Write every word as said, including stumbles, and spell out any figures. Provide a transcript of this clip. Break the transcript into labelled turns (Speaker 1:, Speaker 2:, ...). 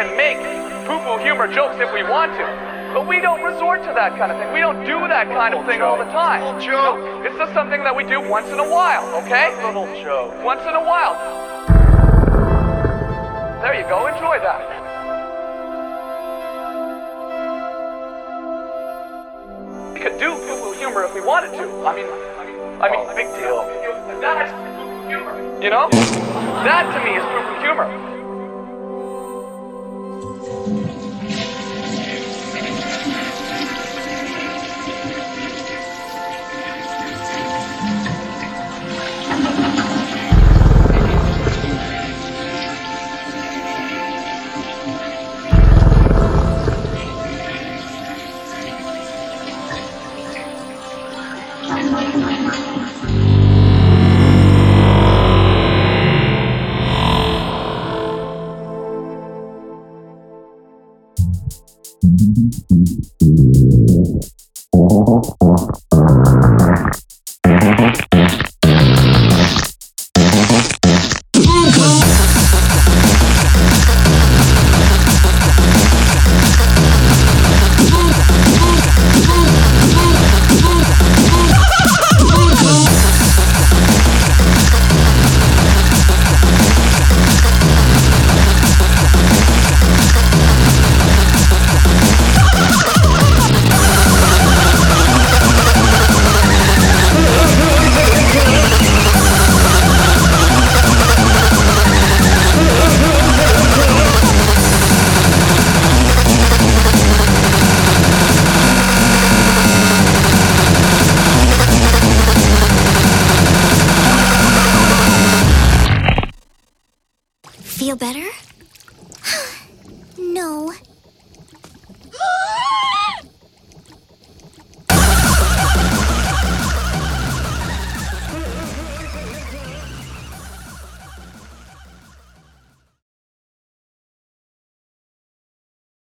Speaker 1: can make poo-poo humor jokes if we want to, but we don't resort to that kind of thing. We don't do that kind of thing all the time.
Speaker 2: Little joke.
Speaker 1: You know, it's just something that we do once in a while, okay?
Speaker 2: Little joke.
Speaker 1: Once in a while. There you go, enjoy that. We could do poo-poo humor if we wanted to. I mean, I mean,
Speaker 2: Oh, big deal.
Speaker 1: That's poo-poo humor. You know? That to me is poo-poo humor.